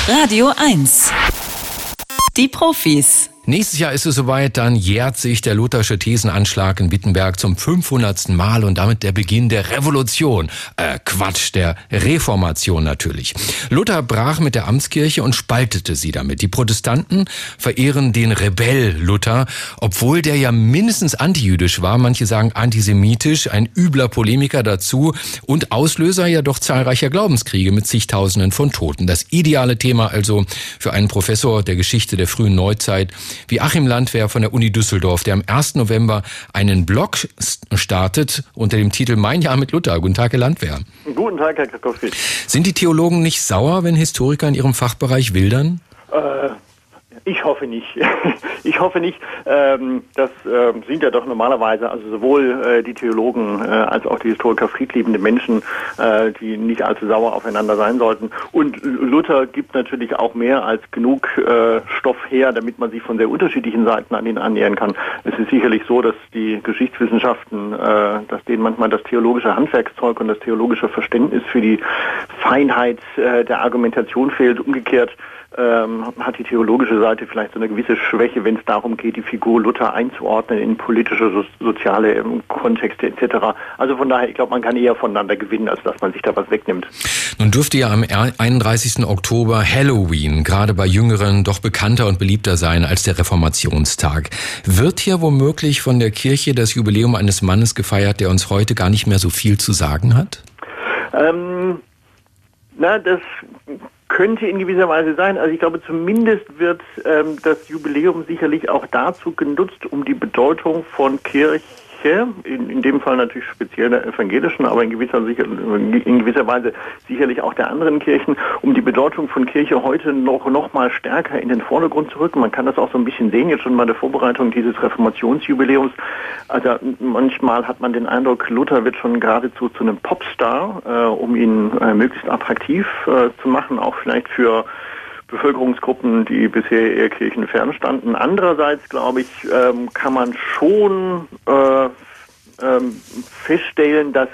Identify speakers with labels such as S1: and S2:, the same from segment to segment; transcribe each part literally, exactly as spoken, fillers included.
S1: Radio eins. Die Profis.
S2: Nächstes Jahr ist es soweit, dann jährt sich der luthersche Thesenanschlag in Wittenberg zum fünfhundertsten Mal und damit der Beginn der Revolution. Äh, Quatsch, der Reformation natürlich. Luther brach mit der Amtskirche und spaltete sie damit. Die Protestanten verehren den Rebell Luther, obwohl der ja mindestens antijüdisch war, manche sagen antisemitisch, ein übler Polemiker dazu und Auslöser ja doch zahlreicher Glaubenskriege mit zigtausenden von Toten. Das ideale Thema also für einen Professor der Geschichte der frühen Neuzeit wie Achim Landwehr von der Uni Düsseldorf, der am ersten November einen Blog startet unter dem Titel Mein Jahr mit Luther. Guten Tag, Herr Landwehr.
S3: Guten Tag, Herr Krakowski.
S2: Sind die Theologen nicht sauer, wenn Historiker in ihrem Fachbereich wildern?
S3: Äh, ich hoffe nicht. Ich hoffe nicht. Ähm, das äh, sind ja doch normalerweise also sowohl äh, die Theologen äh, als auch die Historiker friedliebende Menschen, äh, die nicht allzu sauer aufeinander sein sollten. Und Luther gibt natürlich auch mehr als genug äh, Stoff her, damit man sich von sehr unterschiedlichen Seiten an ihn annähern kann. Es ist sicherlich so, dass die Geschichtswissenschaften, äh, dass denen manchmal das theologische Handwerkszeug und das theologische Verständnis für die Feinheit äh, der Argumentation fehlt. Umgekehrt Ähm, hat die theologische Seite vielleicht so eine gewisse Schwäche, wenn es darum geht, die Figur Luther einzuordnen in politische, so, soziale ähm, Kontexte et cetera. Also von daher, ich glaube, man kann eher voneinander gewinnen, als dass man sich da was wegnimmt.
S2: Nun dürfte ja am einunddreißigsten Oktober Halloween gerade bei Jüngeren doch bekannter und beliebter sein als der Reformationstag. Wird hier womöglich von der Kirche das Jubiläum eines Mannes gefeiert, der uns heute gar nicht mehr so viel zu sagen hat?
S3: Ähm, na, das könnte in gewisser Weise sein. Also ich glaube, zumindest wird ähm, das Jubiläum sicherlich auch dazu genutzt, um die Bedeutung von Kirche, in, in dem Fall natürlich speziell der evangelischen, aber in gewisser, in gewisser Weise sicherlich auch der anderen Kirchen, um die Bedeutung von Kirche heute noch, noch mal stärker in den Vordergrund zu rücken. Man kann das auch so ein bisschen sehen, jetzt schon bei der Vorbereitung dieses Reformationsjubiläums. Also manchmal hat man den Eindruck, Luther wird schon geradezu zu einem Popstar, äh, um ihn äh, möglichst attraktiv äh, zu machen, auch vielleicht für Bevölkerungsgruppen, die bisher eher kirchenfern standen. Andererseits, glaube ich, ähm, kann man schon äh, ähm, feststellen, dass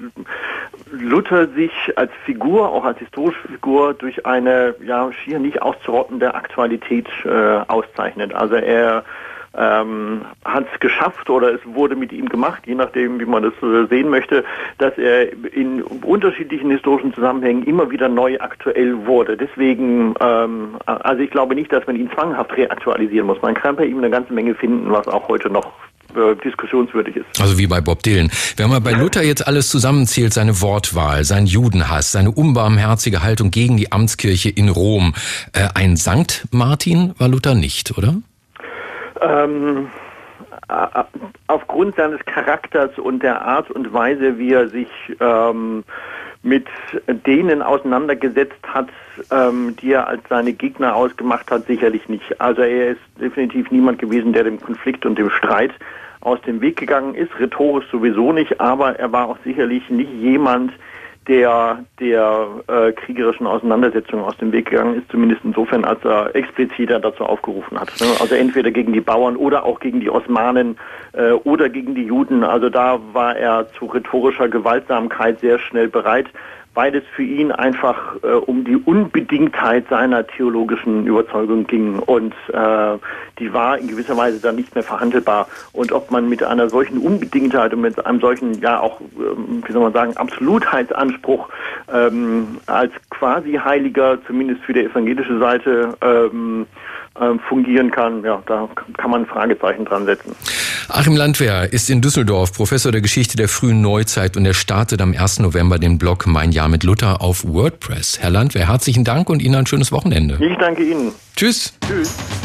S3: Luther sich als Figur, auch als historische Figur, durch eine ja schier nicht auszurottende Aktualität äh, auszeichnet. Also er Ähm, hat es geschafft oder es wurde mit ihm gemacht, je nachdem, wie man das äh, sehen möchte, dass er in unterschiedlichen historischen Zusammenhängen immer wieder neu aktuell wurde. Deswegen, ähm, also ich glaube nicht, dass man ihn zwanghaft reaktualisieren muss. Man kann bei ihm eine ganze Menge finden, was auch heute noch äh, diskussionswürdig ist.
S2: Also wie bei Bob Dylan. Wenn man bei Luther jetzt alles zusammenzählt, seine Wortwahl, sein Judenhass, seine unbarmherzige Haltung gegen die Amtskirche in Rom, äh, ein Sankt Martin war Luther nicht, oder?
S3: Ähm, aufgrund seines Charakters und der Art und Weise, wie er sich ähm, mit denen auseinandergesetzt hat, ähm, die er als seine Gegner ausgemacht hat, sicherlich nicht. Also er ist definitiv niemand gewesen, der dem Konflikt und dem Streit aus dem Weg gegangen ist, rhetorisch sowieso nicht, aber er war auch sicherlich nicht jemand, der der äh, kriegerischen Auseinandersetzung aus dem Weg gegangen ist, zumindest insofern, als er expliziter dazu aufgerufen hat. Ne? Also entweder gegen die Bauern oder auch gegen die Osmanen äh, oder gegen die Juden. Also da war er zu rhetorischer Gewaltsamkeit sehr schnell bereit, weil es für ihn einfach äh, um die Unbedingtheit seiner theologischen Überzeugung ging und äh, die war in gewisser Weise dann nicht mehr verhandelbar. Und ob man mit einer solchen Unbedingtheit und mit einem solchen, ja auch, ähm, wie soll man sagen, Absolutheitsanspruch ähm, als quasi Heiliger, zumindest für die evangelische Seite, ähm, äh, fungieren kann, ja, da kann man ein Fragezeichen dran setzen.
S2: Achim Landwehr ist in Düsseldorf Professor der Geschichte der frühen Neuzeit und er startet am ersten November den Blog Mein Jahr mit Luther auf WordPress. Herr Landwehr, herzlichen Dank und Ihnen ein schönes Wochenende.
S3: Ich danke Ihnen.
S2: Tschüss.
S3: Tschüss.